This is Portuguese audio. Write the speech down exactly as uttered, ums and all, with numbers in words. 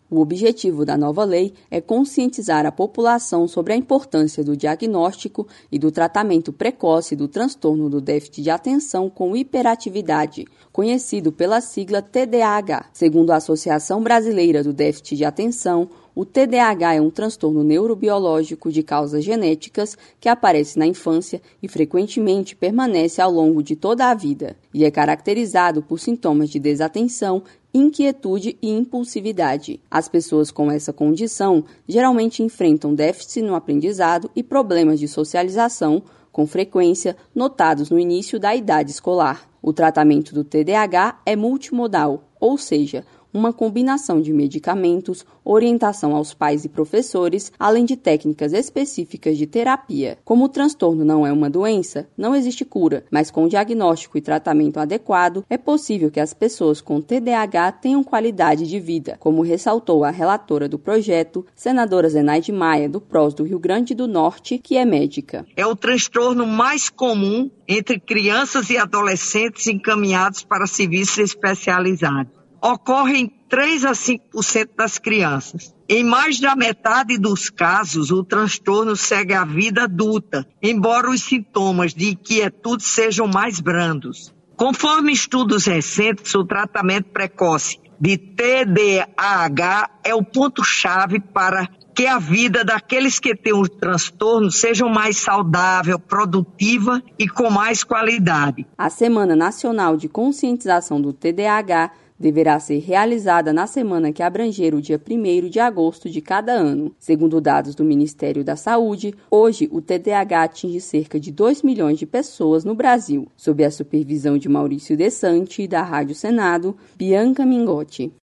O objetivo da nova lei é conscientizar a população sobre a importância do diagnóstico e do tratamento precoce do transtorno do déficit de atenção com hiperatividade, conhecido pela sigla T D A H. Segundo a Associação Brasileira do Déficit de Atenção, o T D A H é um transtorno neurobiológico de causas genéticas que aparece na infância e frequentemente permanece ao longo de toda a vida, e é caracterizado por sintomas de desatenção, inquietude e impulsividade. As pessoas com essa condição geralmente enfrentam déficit no aprendizado e problemas de socialização, com frequência notados no início da idade escolar. O tratamento do T D A H é multimodal, ou seja, uma combinação de medicamentos, orientação aos pais e professores, além de técnicas específicas de terapia. Como o transtorno não é uma doença, não existe cura, mas com diagnóstico e tratamento adequado, é possível que as pessoas com T D A H tenham qualidade de vida, como ressaltou a relatora do projeto, senadora Zenaide Maia, do P R O S do Rio Grande do Norte, que é médica. É o transtorno mais comum entre crianças e adolescentes encaminhados para serviços especializados. Ocorre em três a cinco por cento das crianças. Em mais da metade dos casos, o transtorno segue a vida adulta, embora os sintomas de inquietude sejam mais brandos. Conforme estudos recentes, o tratamento precoce de T D A H é o ponto-chave para que a vida daqueles que têm o transtorno seja mais saudável, produtiva e com mais qualidade. A Semana Nacional de Conscientização do T D A H deverá ser realizada na semana que abranger o dia primeiro de agosto de cada ano. Segundo dados do Ministério da Saúde, hoje o T D A H atinge cerca de dois milhões de pessoas no Brasil. Sob a supervisão de Maurício Desante, da Rádio Senado, Bianca Mingotti.